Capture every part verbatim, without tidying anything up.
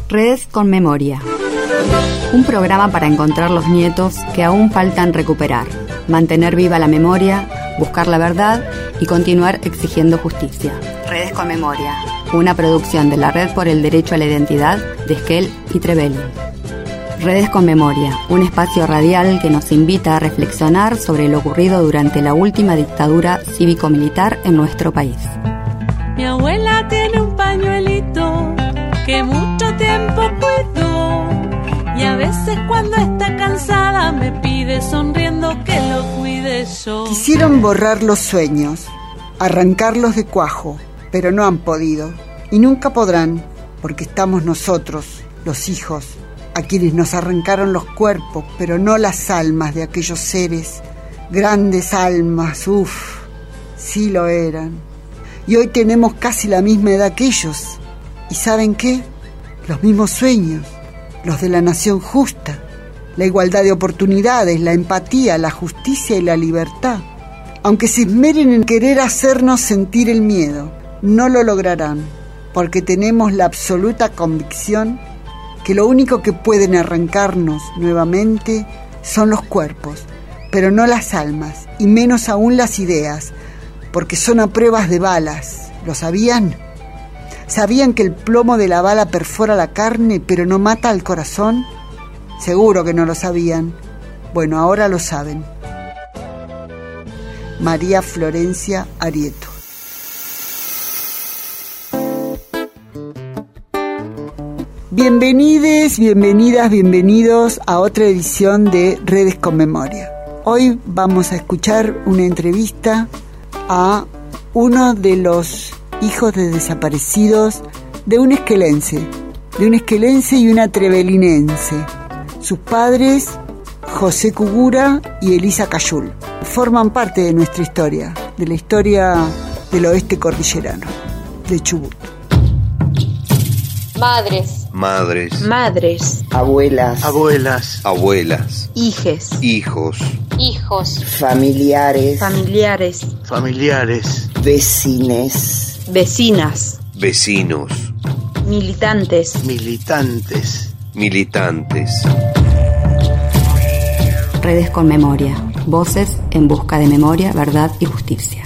Redes con Memoria. Un programa para encontrar los nietos que aún faltan recuperar, mantener viva la memoria, buscar la verdad y continuar exigiendo justicia. Redes con Memoria, una producción de la Red por el Derecho a la Identidad de Esquel y Trevelin. Redes con Memoria, un espacio radial que nos invita a reflexionar sobre lo ocurrido durante la última dictadura cívico-militar en nuestro país. Mi abuela tiene un pañuelito que mucho tiempo cuidó, y a veces cuando está cansada me pide sonriendo que lo cuide yo. Quisieron borrar los sueños, arrancarlos de cuajo, pero no han podido, y nunca podrán, porque estamos nosotros, los hijos, a quienes nos arrancaron los cuerpos, pero no las almas de aquellos seres, grandes almas, uff, sí lo eran. Y hoy tenemos casi la misma edad que ellos. ¿Y saben qué? Los mismos sueños, los de la nación justa, la igualdad de oportunidades, la empatía, la justicia y la libertad. Aunque se esmeren en querer hacernos sentir el miedo, no lo lograrán, porque tenemos la absoluta convicción que lo único que pueden arrancarnos nuevamente son los cuerpos, pero no las almas, y menos aún las ideas, porque son a pruebas de balas. ¿Lo sabían? ¿Sabían que el plomo de la bala perfora la carne, pero no mata al corazón? Seguro que no lo sabían. Bueno, ahora lo saben. María Florencia Arieto. Bienvenides, bienvenidas, bienvenidos a otra edición de Redes con Memoria. Hoy vamos a escuchar una entrevista a uno de los hijos de desaparecidos de un esquelense, de un esquelense y una trevelinense. Sus padres, José Cugura y Elisa Cayul, forman parte de nuestra historia, de la historia del oeste cordillerano, de Chubut. Madres. Madres. Madres. Abuelas. Abuelas. Abuelas. Hijes. Hijos. Hijos. Familiares. Familiares. Familiares. Vecines. Vecinas. Vecinos. Militantes. Militantes. Militantes. Redes con Memoria. Voces en busca de memoria, verdad y justicia.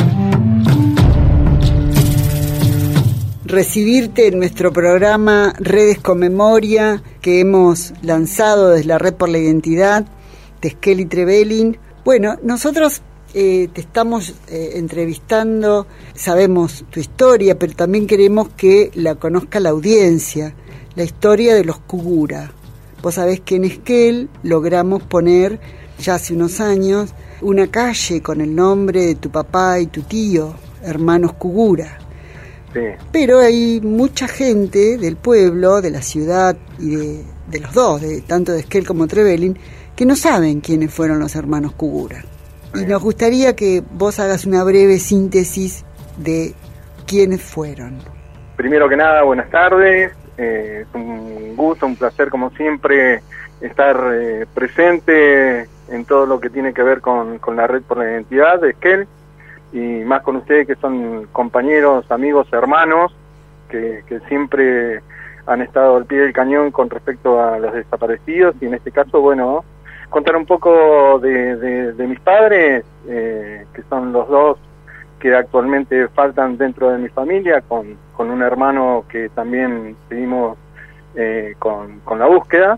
Recibirte en nuestro programa Redes con Memoria, que hemos lanzado desde la Red por la Identidad de Esquel y Trevelin. Bueno, nosotros eh, te estamos eh, entrevistando, sabemos tu historia, pero también queremos que la conozca la audiencia, la historia de los Cugura. Vos sabés que en Esquel logramos poner, ya hace unos años, una calle con el nombre de tu papá y tu tío, hermanos Cugura. Sí. Pero hay mucha gente del pueblo, de la ciudad y de, de los dos, de, tanto de Esquel como Trevelin, que no saben quiénes fueron los hermanos Cugura. Y nos gustaría que vos hagas una breve síntesis de quiénes fueron. Primero que nada, buenas tardes. Eh, es un gusto, un placer como siempre estar eh, presente en todo lo que tiene que ver con, con la Red por la Identidad de Esquel. Y más con ustedes que son compañeros, amigos, hermanos, que, que siempre han estado al pie del cañón con respecto a los desaparecidos, y en este caso, bueno, contar un poco de, de, de mis padres, eh, que son los dos que actualmente faltan dentro de mi familia, con, con un hermano que también seguimos eh, con, con la búsqueda.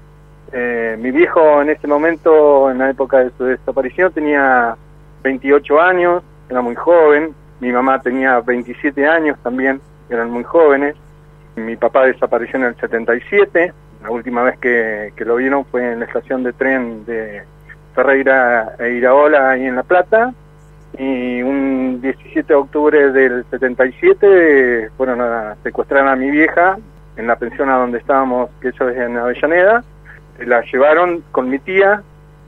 Eh, mi viejo en ese momento, en la época de su desaparición, tenía veintiocho años, era muy joven. Mi mamá tenía veintisiete años también, eran muy jóvenes. Mi papá desapareció en el setenta y siete, la última vez que, que lo vieron fue en la estación de tren de Ferreira e Iraola, ahí en La Plata, y un diecisiete de octubre del setenta y siete fueron a secuestrar a mi vieja en la pensión a donde estábamos, que eso es en Avellaneda. La llevaron con mi tía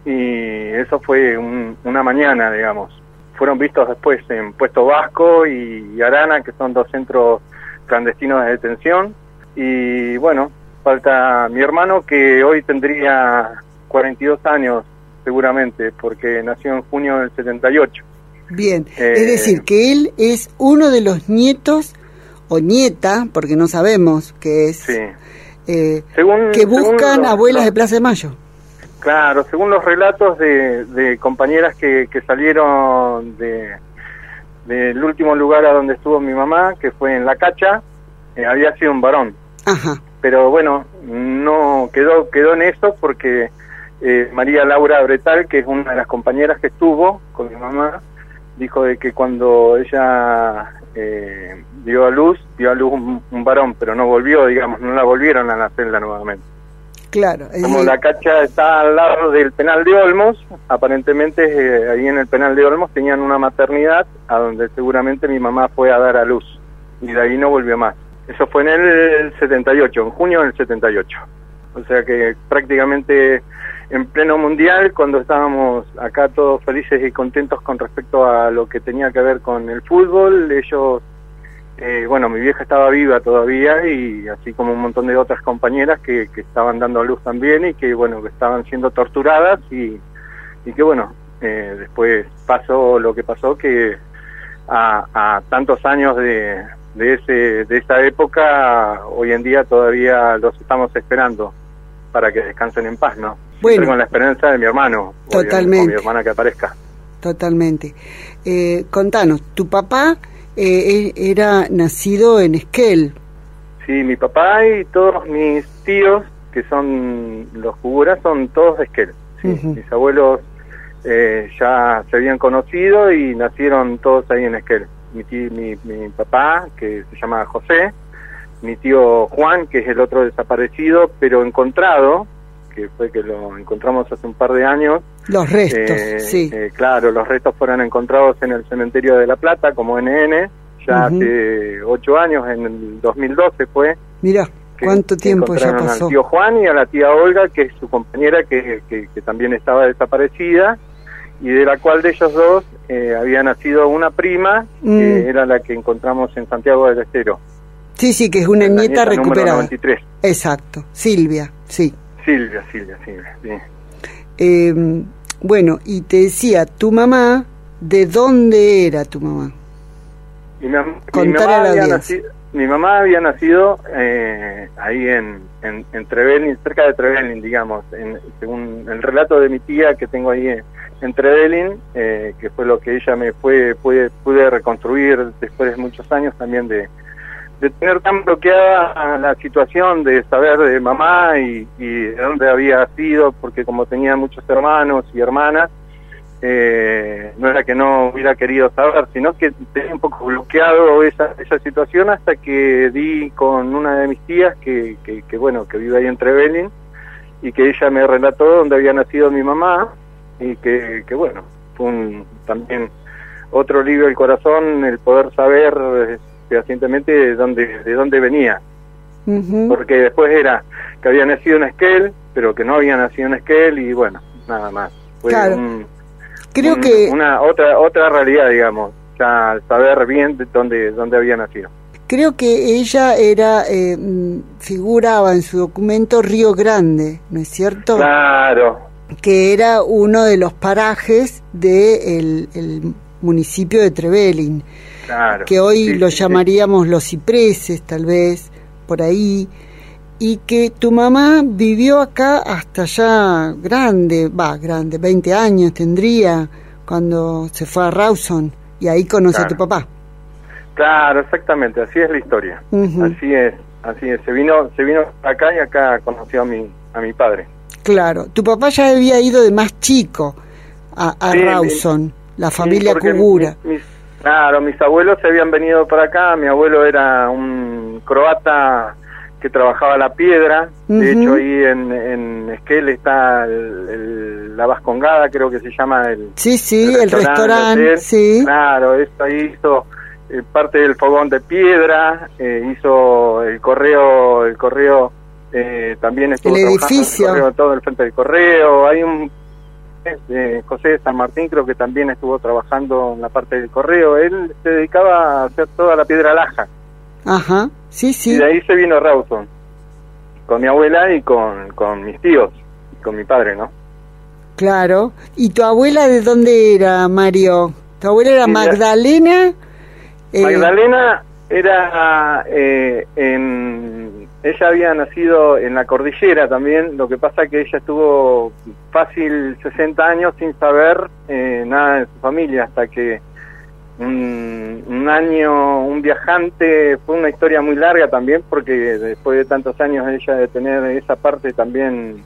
y eso fue un, una mañana, digamos. Fueron vistos después en Puesto Vasco y Arana, que son dos centros clandestinos de detención. Y bueno, falta mi hermano, que hoy tendría cuarenta y dos años seguramente, porque nació en junio del setenta y ocho. Bien, eh, es decir, que él es uno de los nietos o nieta, porque no sabemos qué es, Sí. eh, Según- que buscan según los- abuelas los- de Plaza de Mayo. Claro, según los relatos de, de compañeras que, que salieron de del último lugar a donde estuvo mi mamá, que fue en La Cacha, eh, había sido un varón. Ajá. Pero bueno, no quedó quedó en eso porque eh, María Laura Bretal, que es una de las compañeras que estuvo con mi mamá, dijo de que cuando ella eh, dio a luz, dio a luz un, un varón, pero no volvió, digamos, no la volvieron a nacerla nuevamente. Claro. es Como decir, La Cacha está al lado del penal de Olmos, aparentemente eh, ahí en el penal de Olmos tenían una maternidad a donde seguramente mi mamá fue a dar a luz y de ahí no volvió más. Eso fue en el setenta y ocho, en junio del setenta y ocho. O sea que prácticamente en pleno mundial, cuando estábamos acá todos felices y contentos con respecto a lo que tenía que ver con el fútbol, ellos... Eh, bueno, mi vieja estaba viva todavía y así como un montón de otras compañeras que, que estaban dando a luz también y que, bueno, que estaban siendo torturadas y, y que, bueno, eh, después pasó lo que pasó, que a, a tantos años de, de, ese, de esa época, hoy en día todavía los estamos esperando para que descansen en paz, ¿no? Bueno. Siempre con la esperanza de mi hermano, Totalmente. o mi hermana que aparezca. Totalmente. Eh, contanos, tu papá eh, era nacido en Esquel. Sí, mi papá y todos mis tíos, que son los Cuguras, son todos de Esquel. Sí. Ujú. Mis abuelos eh, ya se habían conocido y nacieron todos ahí en Esquel. Mi, tí- mi, mi papá, que se llama José, mi tío Juan, que es el otro desaparecido, pero encontrado, que fue que lo encontramos hace un par de años. Los restos, Eh, sí. eh, claro, los restos fueron encontrados en el cementerio de La Plata como N N, ya Ujú. hace ocho años, en el dos mil doce fue. Mirá, que- cuánto que tiempo ya encontraron pasó. al tío Juan y a la tía Olga, que es su compañera, que, que, que también estaba desaparecida, y de la cual de ellos dos eh, había nacido una prima, Mm. que era la que encontramos en Santiago del Estero. Sí, sí, que es una la nieta, número recuperada. noventa y tres. Exacto, Silvia, sí. Silvia, Silvia, Silvia, sí. Eh, bueno, y te decía, tu mamá, ¿de dónde era tu mamá? Mi, mam- mi Contar mamá a la había audiencia. nacido, mi mamá había nacido eh, ahí en, en, en Trevelin, cerca de Trevelin, digamos, en, según el relato de mi tía que tengo ahí en, en Trevelin, eh, que fue lo que ella me fue pude, pude reconstruir después de muchos años también de, de tener tan bloqueada la situación de saber de mamá y, y de dónde había sido, porque como tenía muchos hermanos y hermanas, eh, no era que no hubiera querido saber, sino que tenía un poco bloqueado esa, esa situación hasta que di con una de mis tías que, que, que bueno, que vive ahí en Trevelin, y que ella me relató dónde había nacido mi mamá, y que, que bueno, fue un, también otro alivio del corazón el poder saber eh, fehacientemente de dónde, de dónde venía, Ujú. porque después era que había nacido en Esquel, pero que no había nacido en Esquel, y bueno, nada más. Fue Claro. un, Creo un- que una otra otra realidad, digamos, ya al saber bien de dónde dónde había nacido. creo que ella era eh, mm, figuraba en su documento Río Grande, ¿no es cierto? Claro, Que era uno de los parajes del el municipio de Trevelin, claro. que hoy Sí, lo sí, sí. llamaríamos Los Cipreses, tal vez, por ahí, y que tu mamá vivió acá hasta ya grande, va, grande, veinte años tendría, cuando se fue a Rawson, y ahí conoce a tu Claro. papá. Claro, exactamente, así es la historia. Ujú. Así es, así es. Se vino se vino acá y acá conoció a mi a mi padre. Claro, tu papá ya había ido de más chico a, a Sí, Rawson, la Sí, familia porque Cubura. mi- mis, claro, mis abuelos se habían venido para acá. Mi abuelo era un croata que trabajaba la piedra. De Ujú. hecho, ahí en, en Esquel está el- el- la Vascongada, creo que se llama el, Sí, sí, el restaurante, hotel. sí. Claro, esto ahí hizo eh, parte del fogón de piedra, eh, hizo el correo, el correo eh, también estuvo El trabajando en edificio. el correo, todo el frente del correo. Hay un eh, José de San Martín, creo que también estuvo trabajando en la parte del correo. Él se dedicaba a hacer toda la piedra laja. Ajá, sí, Y sí. de ahí se vino Rawson, con mi abuela y con, con mis tíos, y con mi padre, ¿no? Claro. ¿Y tu abuela de dónde era, Mario? ¿Tu abuela era Sí, la- Magdalena? Eh, Magdalena Era eh, en, ella había nacido en la cordillera también, lo que pasa que ella estuvo fácil sesenta años sin saber eh, nada de su familia, hasta que un, un año, un viajante, fue una historia muy larga también, porque después de tantos años ella de tener esa parte también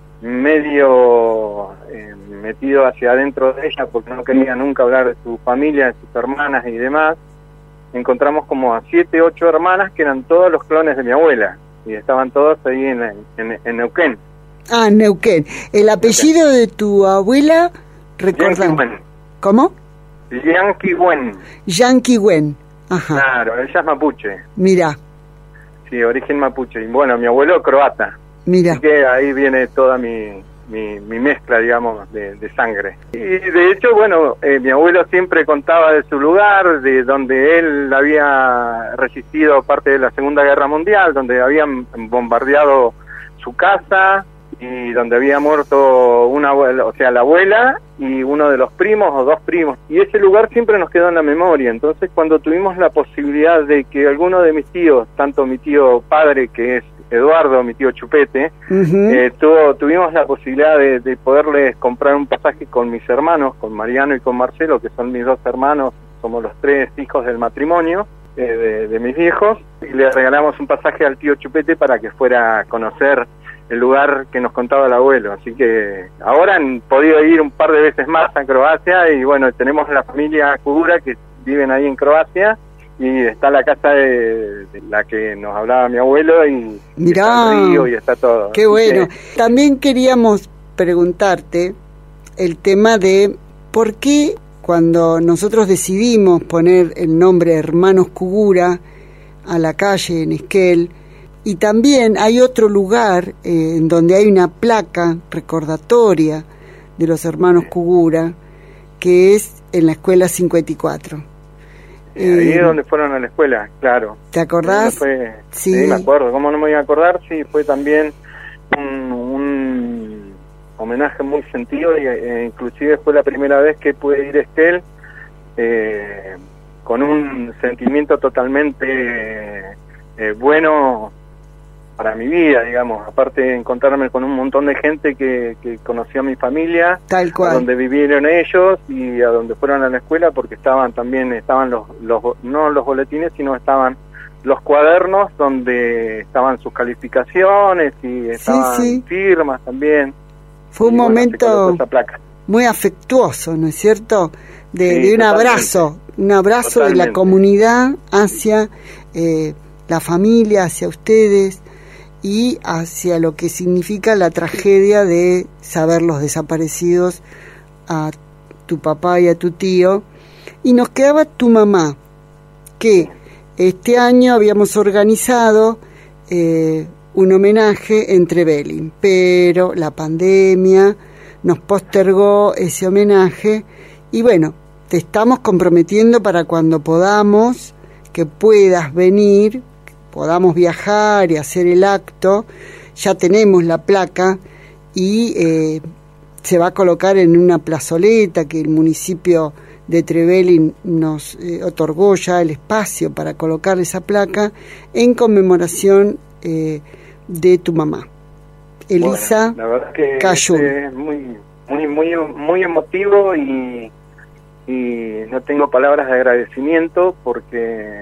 medio eh, metido hacia adentro de ella, porque no quería nunca hablar de su familia, de sus hermanas y demás, encontramos como a siete, ocho hermanas que eran todos los clones de mi abuela, y estaban todos ahí en, en, en Neuquén. Ah, Neuquén. ¿El apellido Neuquén. De tu abuela? Recordamos. ¿Cómo? Yanquihuen. Yanquihuen. Ajá. Claro, ella es mapuche. Mira. Sí, origen mapuche. Y bueno, mi abuelo croata. Mira. Así que ahí viene toda mi, mi, mi mezcla, digamos, de, de sangre. Y de hecho, bueno, eh, mi abuelo siempre contaba de su lugar, de donde él había resistido parte de la Segunda Guerra Mundial, donde habían bombardeado su casa y donde había muerto una abuela, o sea, la abuela y uno de los primos o dos primos. Y ese lugar siempre nos quedó en la memoria. Entonces, cuando tuvimos la posibilidad de que alguno de mis tíos, tanto mi tío padre, que es Eduardo, mi tío Chupete, uh-huh. eh, tuvo, tuvimos la posibilidad de, de poderles comprar un pasaje con mis hermanos, con Mariano y con Marcelo, que son mis dos hermanos, somos los tres hijos del matrimonio eh, de, de mis viejos, y le regalamos un pasaje al tío Chupete para que fuera a conocer el lugar que nos contaba el abuelo. Así que ahora han podido ir un par de veces más a Croacia, y bueno, tenemos la familia Kugura que viven ahí en Croacia, y está la casa de, de la que nos hablaba mi abuelo, y mirá, está el río y está todo. Qué bueno. Que... También queríamos preguntarte el tema de por qué cuando nosotros decidimos poner el nombre Hermanos Kugura a la calle en Esquel, y también hay otro lugar eh, en donde hay una placa recordatoria de los hermanos Kugura, que es en la escuela cincuenta y cuatro. Sí, ahí es donde fueron a la escuela, claro. ¿Te acordás? Fue, sí. sí, me acuerdo. ¿Cómo no me voy a acordar? Sí, fue también un, un homenaje muy sentido, y eh, inclusive fue la primera vez que pude ir a Esquel eh, con un sentimiento totalmente eh, bueno para mi vida, digamos, aparte de encontrarme con un montón de gente que, que conoció a mi familia, tal cual, a donde vivieron ellos y a donde fueron a la escuela, porque estaban también, estaban los, los no los boletines, sino estaban los cuadernos donde estaban sus calificaciones y estaban sí, sí. firmas también. Fue un y, momento bueno, muy afectuoso, ¿no es cierto? De, sí, de un totalmente. abrazo, un abrazo totalmente. de la comunidad hacia eh, la familia, hacia ustedes, y hacia lo que significa la tragedia de saber los desaparecidos a tu papá y a tu tío. Y nos quedaba tu mamá, que este año habíamos organizado eh, un homenaje en Trevelin, pero la pandemia nos postergó ese homenaje, y bueno, te estamos comprometiendo para cuando podamos, que puedas venir, podamos viajar y hacer el acto. Ya tenemos la placa y eh, se va a colocar en una plazoleta que el municipio de Trevelin nos eh, otorgó ya el espacio para colocar esa placa en conmemoración eh, de tu mamá, Elisa bueno, la verdad que Cayún. Es muy, muy, muy, muy emotivo, y, y no tengo palabras de agradecimiento, porque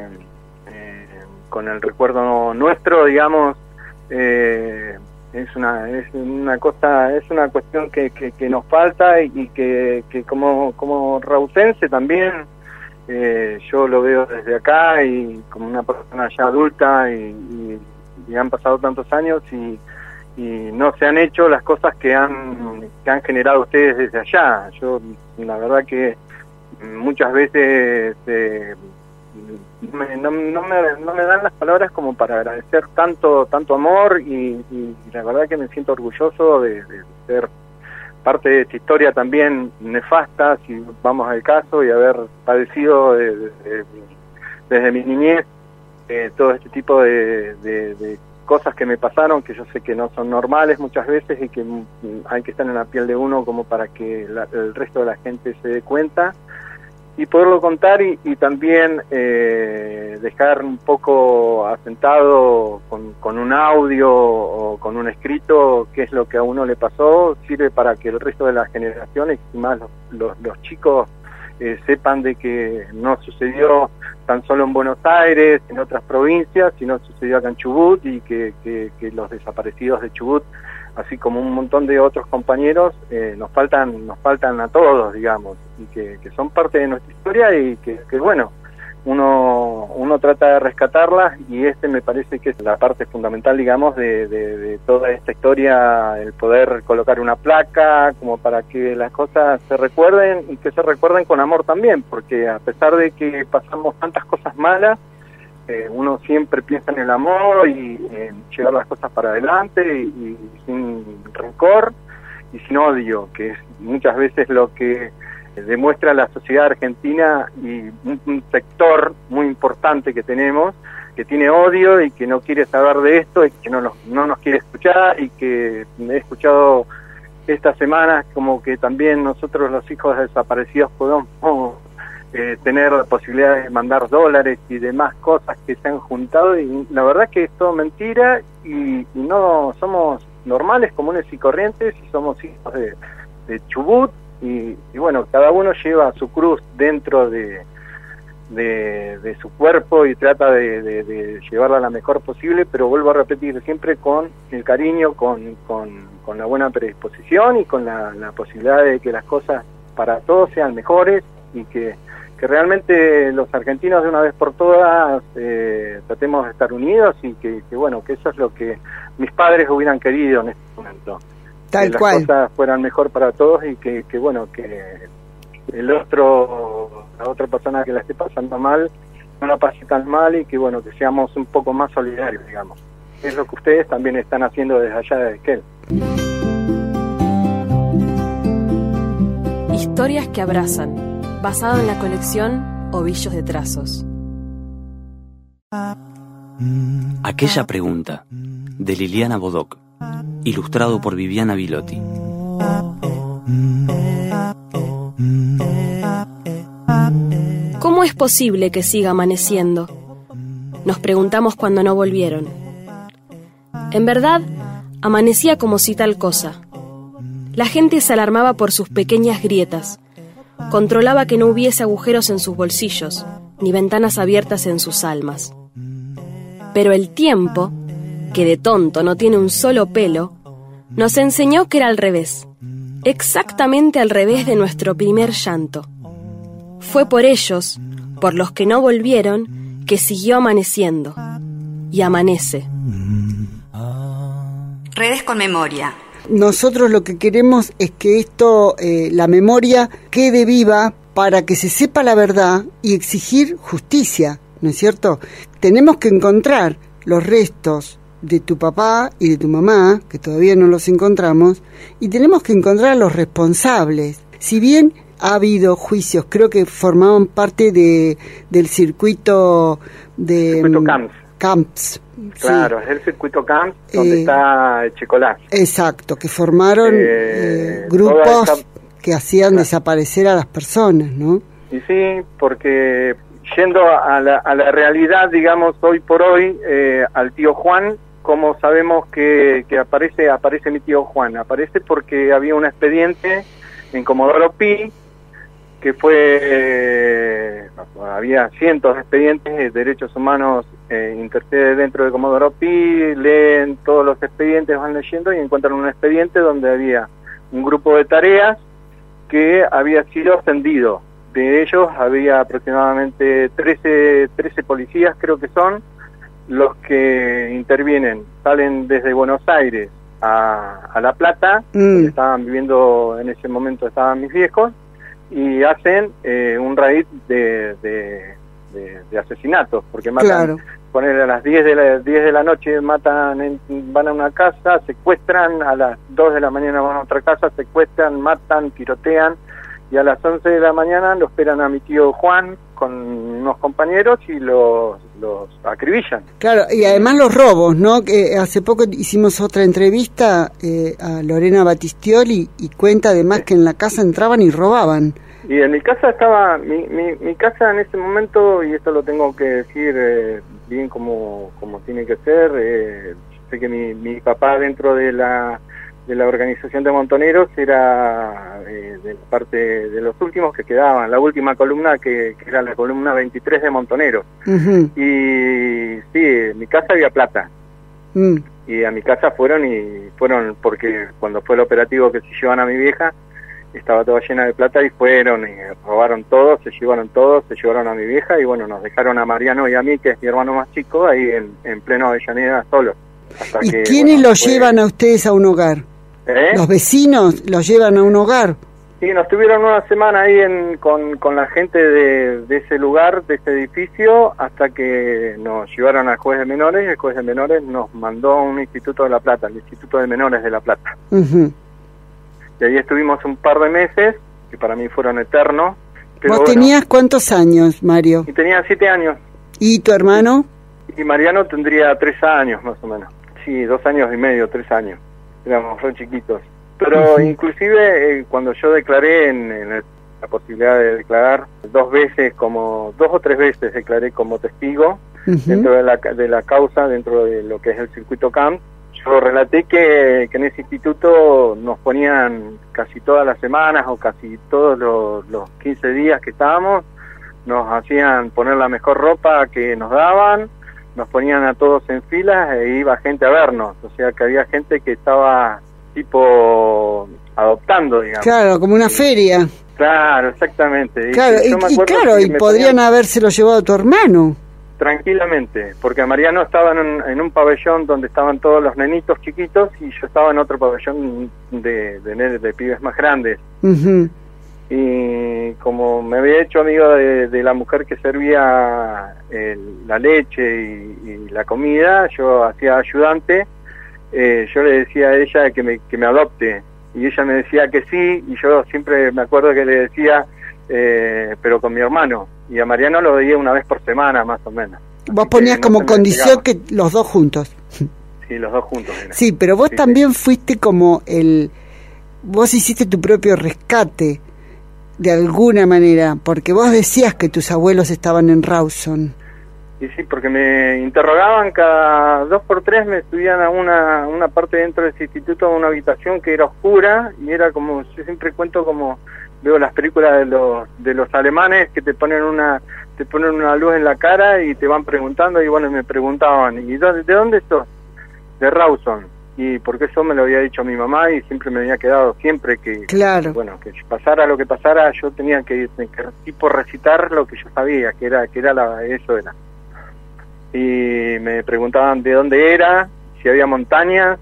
con el recuerdo nuestro, digamos, eh, es una es una cosa es una cuestión que, que, que nos falta, y, y que, que como como rausense también eh, yo lo veo desde acá, y como una persona ya adulta, y, y, y han pasado tantos años y, y no se han hecho las cosas que han que han generado ustedes desde allá. Yo la verdad que muchas veces eh, Me, no, no, me, no me dan las palabras como para agradecer tanto tanto amor, y, y la verdad que me siento orgulloso de, de ser parte de esta historia también nefasta, si vamos al caso, y haber padecido de, de, de, desde mi niñez eh, todo este tipo de, de, de cosas que me pasaron, que yo sé que no son normales muchas veces, y que hay que estar en la piel de uno como para que la, el resto de la gente se dé cuenta. y poderlo contar y, y también eh, dejar un poco asentado con, con un audio o con un escrito qué es lo que a uno le pasó, sirve para que el resto de las generaciones y más los, los, los chicos eh, sepan de que no sucedió tan solo en Buenos Aires, en otras provincias, sino sucedió acá en Chubut y que, que, que los desaparecidos de Chubut, así como un montón de otros compañeros, eh, nos faltan nos faltan a todos, digamos, y que, que son parte de nuestra historia y que, que bueno, uno uno trata de rescatarlas y este me parece que es la parte fundamental, digamos, de, de, de toda esta historia, el poder colocar una placa como para que las cosas se recuerden y que se recuerden con amor también, porque a pesar de que pasamos tantas cosas malas, Eh, uno siempre piensa en el amor y en llevar las cosas para adelante y, y sin rencor y sin odio, que es muchas veces lo que demuestra la sociedad argentina y un, un sector muy importante que tenemos, que tiene odio y que no quiere saber de esto y que no nos, no nos quiere escuchar, y que he escuchado estas semanas como que también nosotros los hijos desaparecidos podemos Eh, tener la posibilidad de mandar dólares y demás cosas que se han juntado, y la verdad que es todo mentira y, y no somos normales, comunes y corrientes, y somos hijos de, de Chubut y, y bueno, cada uno lleva su cruz dentro de, de, de su cuerpo y trata de, de, de llevarla la mejor posible, pero vuelvo a repetir, siempre con el cariño, con, con, con la buena predisposición y con la, la posibilidad de que las cosas para todos sean mejores y que que realmente los argentinos de una vez por todas eh, tratemos de estar unidos y que, que bueno, que eso es lo que mis padres hubieran querido en este momento. Tal que cual. las cosas fueran mejor para todos y que, que bueno, que el otro, la otra persona que la esté pasando mal no la pase tan mal y que bueno, que seamos un poco más solidarios, digamos. Es lo que ustedes también están haciendo desde allá de Esquel. Historias que abrazan, basado en la colección Ovillos de Trazos. Aquella pregunta, de Liliana Bodoc, ilustrado por Viviana Bilotti. ¿Cómo es posible que siga amaneciendo? Nos preguntamos cuando no volvieron. En verdad, amanecía como si tal cosa. La gente se alarmaba por sus pequeñas grietas. Controlaba que no hubiese agujeros en sus bolsillos, ni ventanas abiertas en sus almas. Pero el tiempo, que de tonto no tiene un solo pelo, nos enseñó que era al revés, exactamente al revés de nuestro primer llanto. Fue por ellos, por los que no volvieron, que siguió amaneciendo. Y amanece. Redes con memoria. Nosotros lo que queremos es que esto, eh, la memoria, quede viva para que se sepa la verdad y exigir justicia, ¿no es cierto? Tenemos que encontrar los restos de tu papá y de tu mamá, que todavía no los encontramos, y tenemos que encontrar a los responsables. Si bien ha habido juicios, creo que formaban parte de del circuito de... Circuito Camps. Camps. Claro, sí. Es el circuito Camps donde Eh, está Echecolás. Exacto, que formaron Eh, eh, grupos esa... que hacían claro. desaparecer a las personas, ¿no? Y sí, porque yendo a la, a la realidad, digamos, hoy por hoy, eh, al tío Juan, ¿cómo sabemos que, que aparece aparece mi tío Juan? Aparece porque había un expediente en Comodoro Pi, que fue, eh, había cientos de expedientes de derechos humanos, eh, intercede dentro de Comodoro Pi, leen todos los expedientes, van leyendo y encuentran un expediente donde había un grupo de tareas que había sido ascendido. De ellos había aproximadamente trece, trece policías, creo que son, los que intervienen, salen desde Buenos Aires a, a La Plata, Mm. donde estaban viviendo, en ese momento estaban mis viejos, y hacen eh, un raid de, de, de, de asesinatos, porque matan, Claro. poner a las diez de la, diez de la noche matan, en, van a una casa, secuestran, a las dos de la mañana van a otra casa, secuestran, matan, tirotean, y a las once de la mañana lo esperan a mi tío Juan con unos compañeros y los, los acribillan. Claro, y además los robos, ¿no? Que hace poco hicimos otra entrevista eh, a Lorena Battistioli y cuenta además Sí. que en la casa entraban y robaban. Y en mi casa estaba, mi, mi, mi casa en ese momento, y esto lo tengo que decir eh, bien como, como tiene que ser, eh, sé que mi, mi papá dentro de la de la organización de montoneros era eh, de parte de los últimos que quedaban, la última columna que, que era la columna veintitrés de montoneros. Uh-huh. Y sí, en mi casa había plata. Uh-huh. Y a mi casa fueron y fueron porque cuando fue el operativo que se llevan a mi vieja, estaba toda llena de plata y fueron y robaron todo, se llevaron todo, se llevaron a mi vieja y bueno, nos dejaron a Mariano y a mí, que es mi hermano más chico, ahí en, en pleno Avellaneda solos. Hasta ¿Y que, quiénes bueno, los fue... llevan a ustedes a un hogar? ¿Eh? ¿Los vecinos los llevan a un hogar? Sí, nos tuvieron una semana ahí en, con, con la gente de, de ese lugar, de ese edificio, hasta que nos llevaron al juez de menores, y el juez de menores nos mandó a un instituto de La Plata, el Instituto de Menores de La Plata. Uh-huh. Y ahí estuvimos un par de meses, que para mí fueron eternos. Pero ¿Vos bueno, tenías cuántos años, Mario? Y tenía siete años. ¿Y tu hermano? Y Mariano tendría tres años, más o menos. Sí, dos años y medio, tres años. Éramos re chiquitos. Pero uh-huh. inclusive eh, cuando yo declaré en, en el, la posibilidad de declarar dos veces, como dos o tres veces declaré como testigo uh-huh. dentro de la, de la causa, dentro de lo que es el circuito C A M, yo relaté que, que en ese instituto nos ponían casi todas las semanas o casi todos los, los quince días que estábamos, nos hacían poner la mejor ropa que nos daban, nos ponían a todos en filas e iba gente a vernos, o sea que había gente que estaba tipo adoptando, digamos. Claro, como una feria. Claro, exactamente. Claro, y, y, y claro, y podrían ponían... habérselo llevado a tu hermano. Tranquilamente, porque Mariano estaba en un, en un pabellón donde estaban todos los nenitos chiquitos y yo estaba en otro pabellón de, de, de, de pibes más grandes. Uh-huh. Y como me había hecho amigo de, de la mujer que servía el, la leche y, y la comida, yo hacía ayudante, eh, yo le decía a ella que me, que me adopte y ella me decía que sí y yo siempre me acuerdo que le decía eh, pero con mi hermano, y a Mariano lo veía una vez por semana más o menos. Vos ponías como condición que los dos juntos. Sí, los dos juntos. Mira. Sí, pero vos sí, también sí. fuiste como el... Vos hiciste tu propio rescate, de alguna manera, porque vos decías que tus abuelos estaban en Rawson. Y sí, porque me interrogaban cada dos por tres, me subían a una, una parte dentro de ese instituto, a una habitación que era oscura, y era como, yo siempre cuento como... Veo las películas de los de los alemanes que te ponen una te ponen una luz en la cara y te van preguntando, y bueno, me preguntaban, ¿y dónde, de dónde sos? De Rawson. Y porque eso me lo había dicho mi mamá y siempre me había quedado, siempre que, claro. bueno, que pasara lo que pasara, yo tenía que, que tipo recitar lo que yo sabía, que era que era la, eso era. Y me preguntaban de dónde era, si había montañas,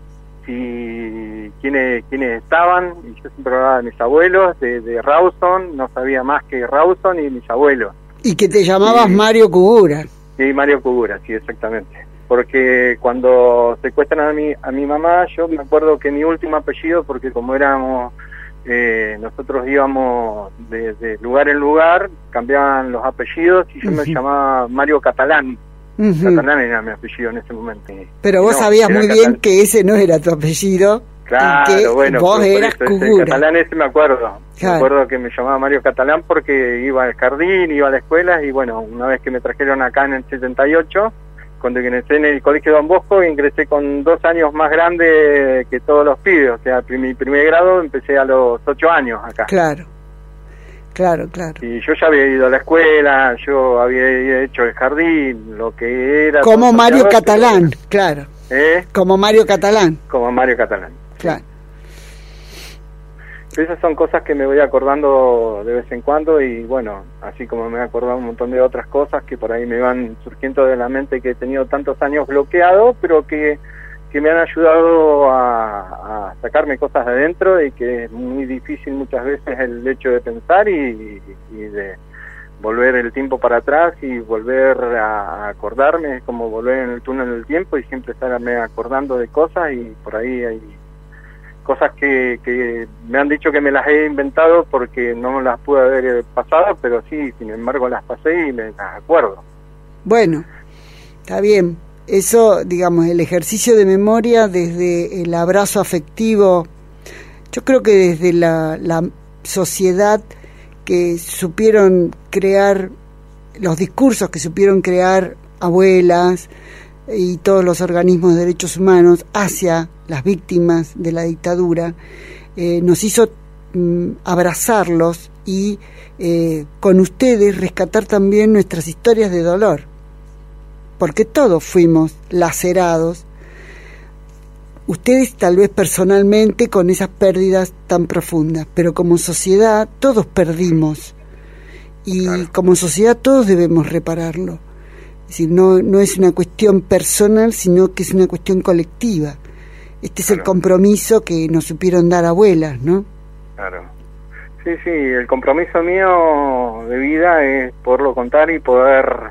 si quiénes quiénes estaban, y yo siempre hablaba de mis abuelos, de, de Rawson, no sabía más que Rawson y mis abuelos. Y que te llamabas y, Mario Cugura. Sí, Mario Cugura, sí, exactamente. Porque cuando secuestran a mi, a mi mamá, yo me acuerdo que mi último apellido, porque como éramos, eh, nosotros íbamos de, de lugar en lugar, cambiaban los apellidos, y yo uh-huh. me llamaba Mario Catalán. Uh-huh. Catalán era mi apellido en ese momento. Pero vos no, sabías muy bien Catalán. Que ese no era tu apellido. Claro, y que bueno, vos eras Cugura. Catalán ese me acuerdo. Claro. Me acuerdo que me llamaba Mario Catalán porque iba al jardín, iba a la escuela, y bueno, una vez que me trajeron acá en el setenta y ocho, cuando ingresé en el colegio Don Bosco, ingresé con dos años más grande que todos los pibes, o sea, mi primer grado empecé a los ocho años acá. Claro. Claro, claro. Y yo ya había ido a la escuela, yo había hecho el jardín, lo que era... Como Mario Catalán, pero, claro. ¿Eh? Como Mario Catalán. Como Mario Catalán. Claro. Sí. Esas son cosas que me voy acordando de vez en cuando, y bueno, así como me he acordado un montón de otras cosas que por ahí me van surgiendo de la mente, que he tenido tantos años bloqueado, pero que... que me han ayudado a, a sacarme cosas de adentro, y que es muy difícil muchas veces el hecho de pensar y, y de volver el tiempo para atrás y volver a, a acordarme, es como volver en el túnel del tiempo y siempre estarme acordando de cosas, y por ahí hay cosas que, que me han dicho que me las he inventado porque no las pude haber pasado, pero sí, sin embargo las pasé y me las acuerdo. Bueno, está bien. Eso, digamos, el ejercicio de memoria desde el abrazo afectivo, yo creo que desde la, la sociedad que supieron crear, los discursos que supieron crear abuelas y todos los organismos de derechos humanos hacia las víctimas de la dictadura, eh, nos hizo mm, abrazarlos y eh, con ustedes rescatar también nuestras historias de dolor, porque todos fuimos lacerados, ustedes tal vez personalmente con esas pérdidas tan profundas, pero como sociedad todos perdimos y claro, como sociedad todos debemos repararlo. Es decir, no, no es una cuestión personal, sino que es una cuestión colectiva. Este es claro, el compromiso que nos supieron dar abuelas, ¿no? Claro. Sí, sí, el compromiso mío de vida es poderlo contar y poder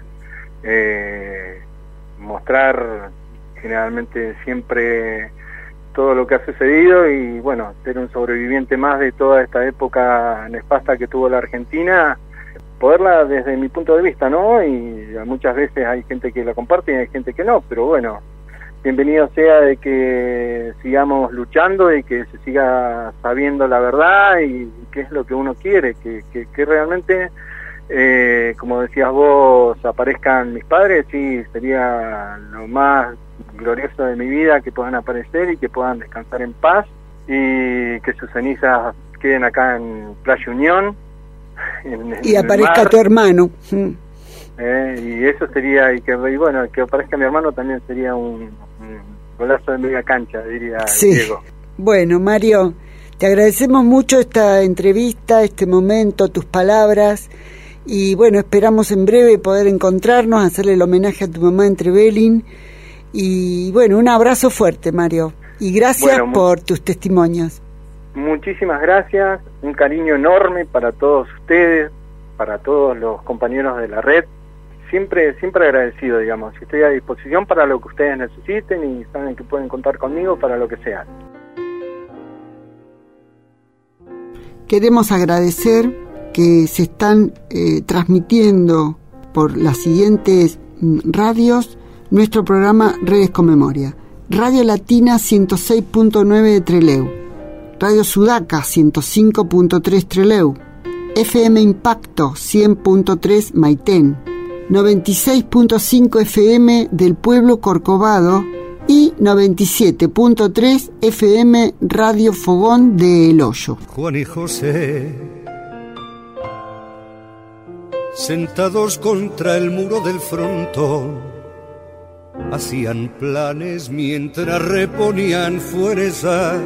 eh, mostrar generalmente siempre todo lo que ha sucedido y, bueno, ser un sobreviviente más de toda esta época nefasta que tuvo la Argentina, poderla desde mi punto de vista, ¿no? Y muchas veces hay gente que la comparte y hay gente que no, pero bueno, bienvenido sea de que sigamos luchando y que se siga sabiendo la verdad y qué es lo que uno quiere, que, que, que realmente, eh, como decías vos, aparezcan mis padres, sí, sería lo más glorioso de mi vida que puedan aparecer y que puedan descansar en paz y que sus cenizas queden acá en Playa Unión. En, en y aparezca tu hermano. Eh, y eso sería, y que y bueno, que aparezca mi hermano también sería un, un golazo de media cancha, diría sí. Diego. Bueno, Mario, te agradecemos mucho esta entrevista, este momento, tus palabras, y bueno, esperamos en breve poder encontrarnos, hacerle el homenaje a tu mamá en Trevelin, y bueno, un abrazo fuerte, Mario, y gracias bueno, por tus testimonios. Muchísimas gracias, un cariño enorme para todos ustedes, para todos los compañeros de la red, siempre siempre agradecido, digamos, estoy a disposición para lo que ustedes necesiten y saben que pueden contar conmigo para lo que sea. Queremos agradecer que se están eh, transmitiendo por las siguientes radios nuestro programa Redes con Memoria. Radio Latina ciento seis punto nueve de Trelew, Radio Sudaca ciento cinco punto tres Trelew, F M Impacto cien punto tres Maitén, noventa y seis punto cinco F M del Pueblo Corcovado y noventa y siete punto tres F M Radio Fogón de El Hoyo. Juan y José, sentados contra el muro del frontón, hacían planes mientras reponían fuerzas.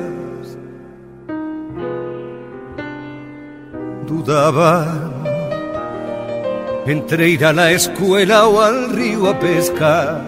Dudaban entre ir a la escuela o al río a pescar.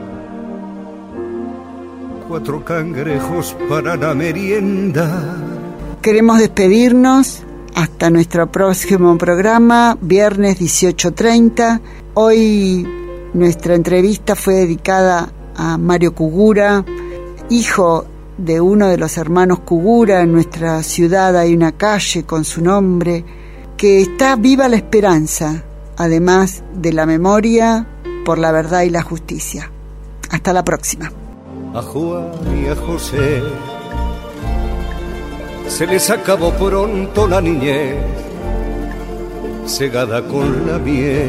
Cuatro cangrejos para la merienda. Queremos despedirnos hasta nuestro próximo programa, viernes dieciocho treinta. Hoy nuestra entrevista fue dedicada a Mario Cugura, hijo de uno de los hermanos Cugura. En nuestra ciudad hay una calle con su nombre, que está viva la esperanza, además de la memoria por la verdad y la justicia. Hasta la próxima. A Juan y a José se les acabó pronto la niñez, cegada con la miel,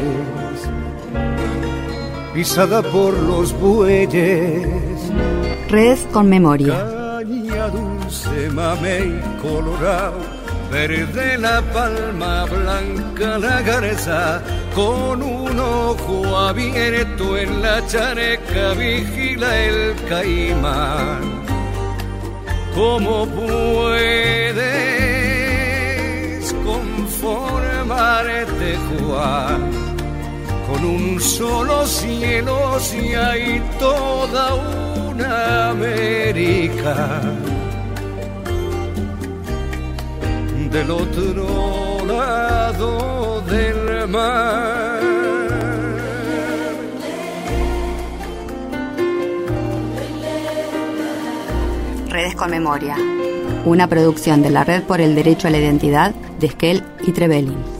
pisada por los bueyes. Redes con Memoria. Caña dulce, mamey colorado, verde la palma, blanca la garza, con un ojo abierto en la chareca vigila el caimán. ¿Cómo puedes conformarte, Juan, con un solo cielo si hay toda una América? Del otro lado del mar. Redes con Memoria, una producción de la Red por el Derecho a la Identidad de Esquel y Trevelin.